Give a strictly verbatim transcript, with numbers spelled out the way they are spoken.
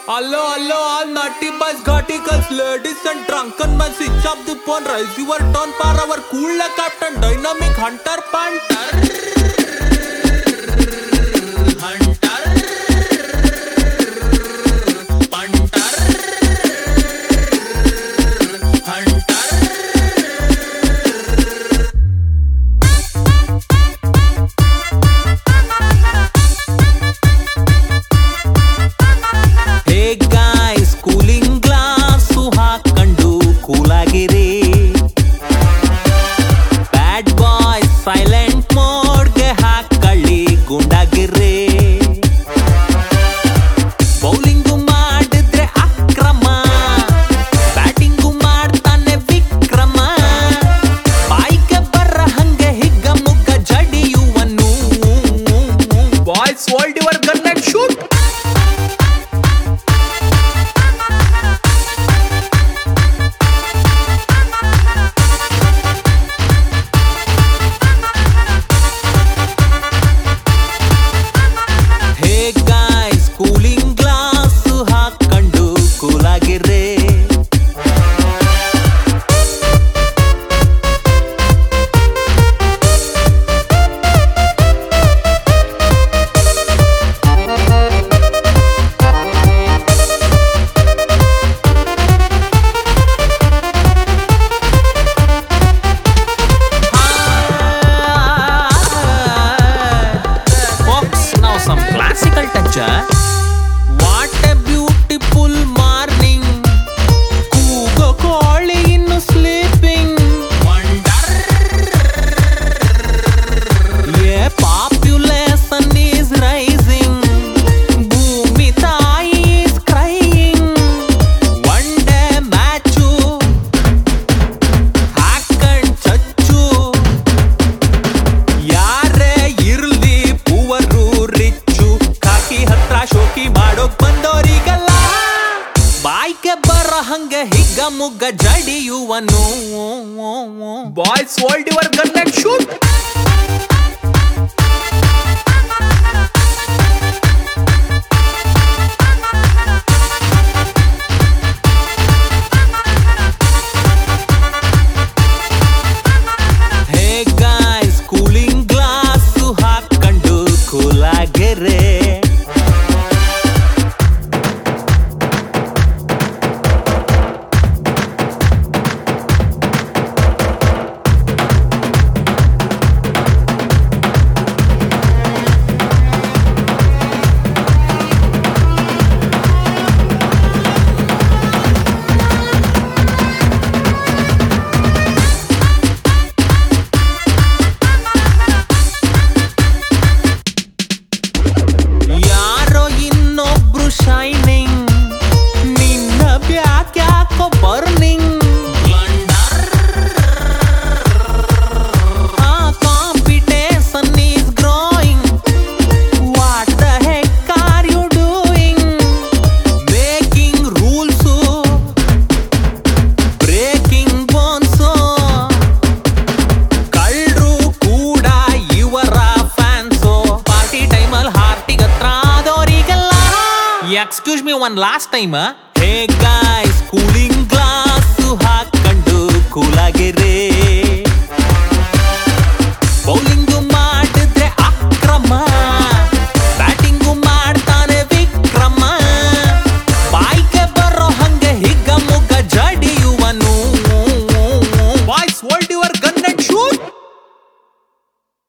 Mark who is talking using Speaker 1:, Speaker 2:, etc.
Speaker 1: Hello, hello, all naughty boys, ghati girls, ladies and drunken men. Switch off the phone, rise your tone for our cool like Captain Dynamic Hunter Panther.
Speaker 2: Silent ಮೋಡ್ಗೆ ಹಾಕಳ್ಳಿ ಗುಂಡಾಗಿರ್ರಿ. Bowling ಮಾಡಿದ್ರೆ ಅಕ್ರಮ, batting ಮಾಡ್ತಾನೆ ವಿಕ್ರಮ. ಬಾಯಿಗೆ ಬರ ಹಂಗೆ ಹಿಗ್ಗ ಮುಗ್ಗ ಜಡಿಯುವನು.
Speaker 1: Boys hold your gun and shoot.
Speaker 2: Some classical touch. What a beautiful morning. ಕೂಗೋ ಕೋಳಿ ಇನ್ನು sleeping. Wonder. Yeah, population is rising. ಭೂಮಿ ತಾಯಿ is crying. One day match ಹಾಕಂಡ್ ಚಚ್ಚು. ಯಾರೇ ಇರ್ಲಿ ಪೂವರು ಶೋಕಿ ಮಾಡೋಕ್ ಬಂದೋರಿಗಲ್ಲ. ಬಾಯ್ಗೆ ಬರ ಹಂಗೆ ಹಿಗ್ಗ ಮುಗ್ಗ ಜಡಿಯುವನು.
Speaker 1: Boys hold your gun and shoot.
Speaker 2: Hey guys, cooling glass ಹಾಕೊಂಡು ಕೂಲಾಗೆರೆ. Shining, ನಿನ್ನ ಬ್ಯಾಕ್ ಯಾಕೋ ಬರ್ನಿಂಗ್. ಆ competition is growing. What the heck are you doing? Making rules, breaking bones. ಕಳ್ರು ಕೂಡ ಇವರ ಫ್ಯಾನ್ಸು. ಪಾರ್ಟಿ ಟೈಮಲ್ಲಿ ಹಾರ್ಟಿಗೆ ಹತ್ರ ಆದೋರಿಗೆಲ್ಲ. Excuse me one last time. Hey guys, cooling glass ಹಾಕೊಂಡು ಕೂಲಾಗಿರಿ.